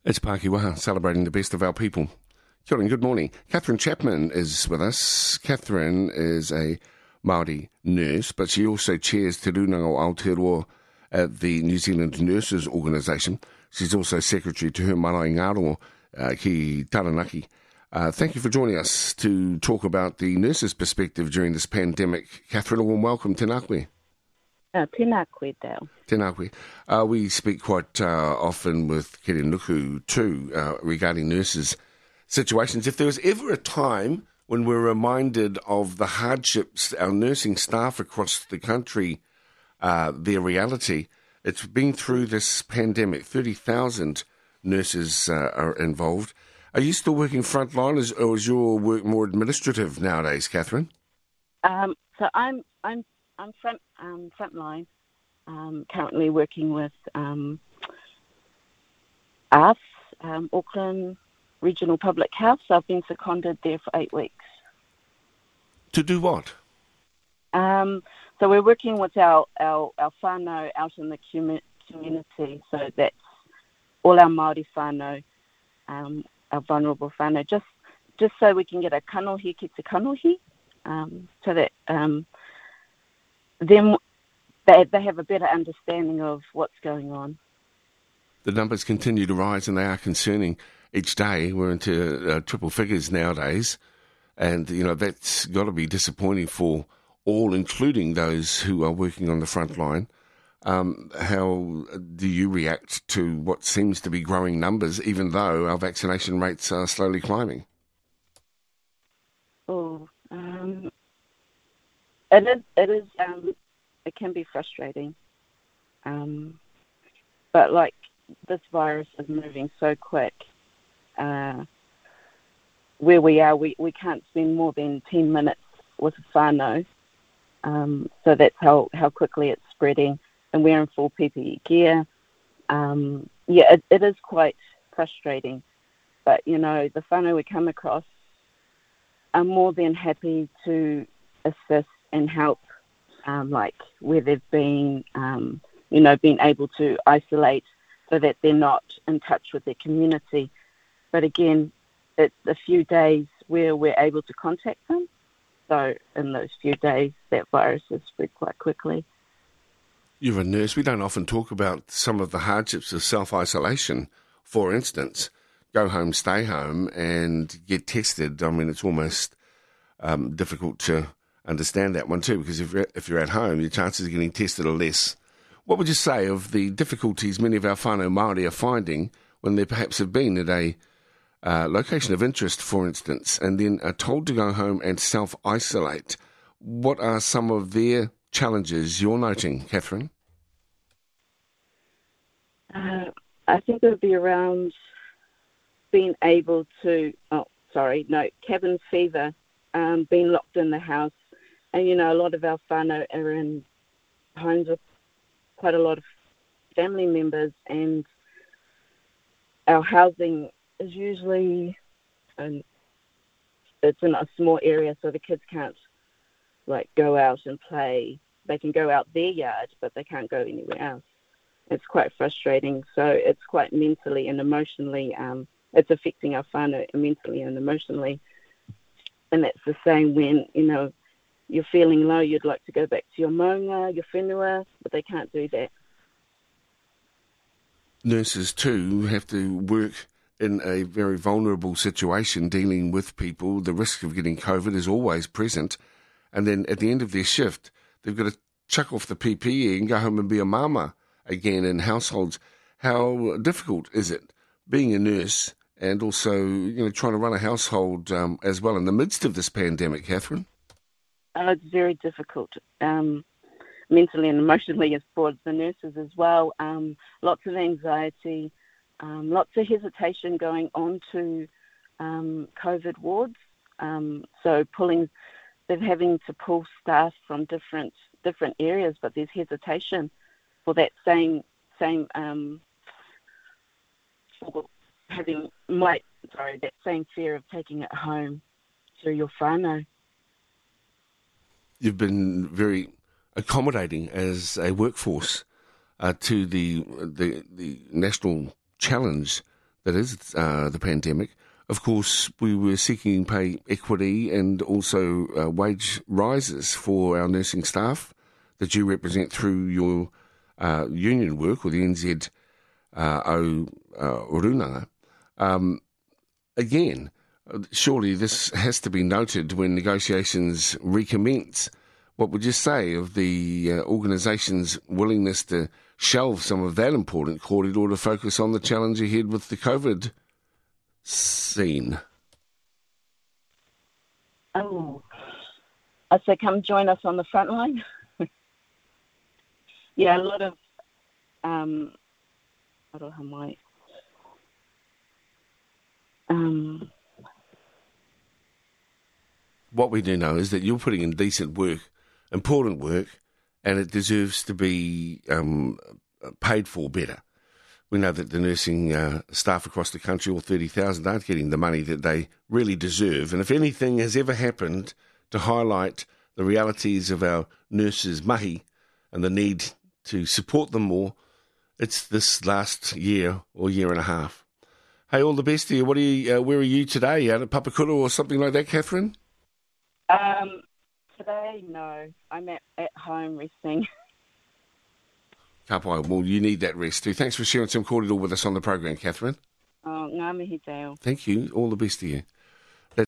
It's Pākehā, celebrating the best of our people. Kia ora, good morning. Catherine Chapman is with us. Catherine is a Māori nurse, but she also chairs Te Rūnanga o Aotearoa at the New Zealand Nurses Organisation. She's also secretary to her marae Ngāroa ki Taranaki. Thank you for joining us to talk about the nurses' perspective during this pandemic. Catherine, a warm welcome. Tēnā koe. Tēnā koe, Dale. Tēnā koe. We speak quite often with Kere Nuku too regarding nurses' situations. If there was ever a time when we're reminded of the hardships our nursing staff across the country, their reality, it's been through this pandemic. 30,000 nurses are involved. Are you still working frontline, or is your work more administrative nowadays, Catherine? So I'm frontline. Currently working with Auckland Regional Public Health. So I've been seconded there for 8 weeks. To do what? So we're working with our whānau out in the community. So that's all our Māori whānau, our vulnerable whānau, just so we can get a kanohi ki te kanohi, so that then they have a better understanding of what's going on. The numbers continue to rise, and they are concerning each day. We're into triple figures nowadays, and that's got to be disappointing for all, including those who are working on the front line. How do you react to what seems to be growing numbers, even though our vaccination rates are slowly climbing? It can be frustrating. But like this virus is moving so quick, where we are, we can't spend more than 10 minutes with a whānau. So that's how quickly it's spreading, and we're in full PPE gear. It is quite frustrating. But, the whānau we come across are more than happy to assist and help, like where they've been, being able to isolate so that they're not in touch with their community. But again, it's a few days where we're able to contact them. So in those few days, that virus has spread quite quickly. You're a nurse. We don't often talk about some of the hardships of self-isolation. For instance, go home, stay home, and get tested. I mean, it's almost difficult to understand that one too, because if you're at home, your chances of getting tested are less. What would you say of the difficulties many of our whānau Māori are finding when they perhaps have been at a location of interest, for instance, and then are told to go home and self-isolate? What are some of their challenges you're noting, Catherine? I think it would be around being able to, cabin fever, being locked in the house. And, a lot of our whānau are in homes with quite a lot of family members, and our housing is usually, it's in a small area, so the kids can't, go out and play. They can go out their yard, but they can't go anywhere else. It's quite frustrating. So it's quite mentally and emotionally, it's affecting our whānau mentally and emotionally. And that's the same when, you're feeling low, you'd like to go back to your maunga, your whenua, but they can't do that. Nurses, too, have to work in a very vulnerable situation, dealing with people. The risk of getting COVID is always present. And then at the end of their shift, they've got to chuck off the PPE and go home and be a mama again in households. How difficult is it being a nurse and also, trying to run a household as well in the midst of this pandemic, Catherine? It's very difficult, mentally and emotionally for the nurses as well. Lots of anxiety, lots of hesitation going on to COVID wards. So they're having to pull staff from different areas, but there's hesitation for that same that same fear of taking it home to your whānau. You've been very accommodating as a workforce to the national challenge that is the pandemic. Of course, we were seeking pay equity and also wage rises for our nursing staff that you represent through your union work with the NZ Orunanga. Again, surely this has to be noted when negotiations recommence. What would you say of the organisation's willingness to shelve some of that important corridor to focus on the challenge ahead with the COVID scene? Oh, I say come join us on the front line. Yeah, a lot of what we do know is that you're putting in decent work, important work, and it deserves to be paid for better. We know that the nursing staff across the country, all 30,000, aren't getting the money that they really deserve. And if anything has ever happened to highlight the realities of our nurses' mahi and the need to support them more, it's this last year or year and a half. Hey, all the best to you. Where are you today? Out at Papakura or something like that, Catherine? Today, no. I'm at home resting. Kapai, well, you need that rest too. Thanks for sharing some kōrero with us on the program, Catherine. Oh, ngā mihi te ao. Thank you. All the best to you.